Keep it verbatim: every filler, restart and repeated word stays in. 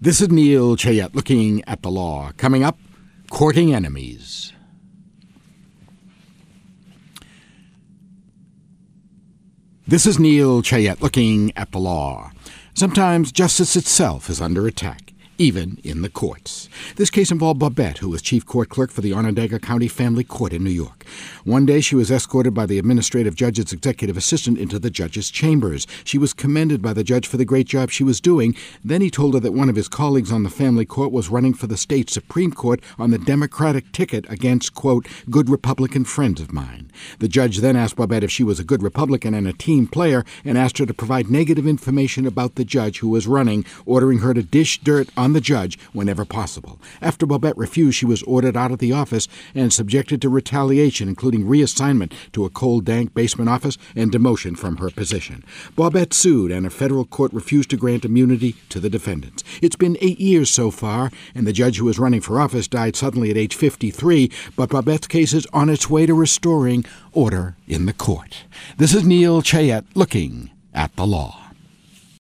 This is Neil Chayette looking at the law. Coming up, courting enemies. This is Neil Chayette looking at the law. Sometimes justice itself is under attack, even in the courts. This case involved Babette, who was chief court clerk for the Onondaga County Family Court in New York. One day she was escorted by the administrative judge's executive assistant into the judge's chambers. She was commended by the judge for the great job she was doing. Then he told her that one of his colleagues on the family court was running for the state Supreme Court on the Democratic ticket against, quote, good Republican friends of mine. The judge then asked Babette if she was a good Republican and a team player, and asked her to provide negative information about the judge who was running, ordering her to dish dirt on the judge whenever possible. After Babette refused, she was ordered out of the office and subjected to retaliation, including reassignment to a cold, dank basement office and demotion from her position. Babette sued, and a federal court refused to grant immunity to the defendants. It's been eight years so far, and the judge who was running for office died suddenly at age fifty-three, but Babette's case is on its way to restoring order in the court. This is Neil Chayette looking at the law.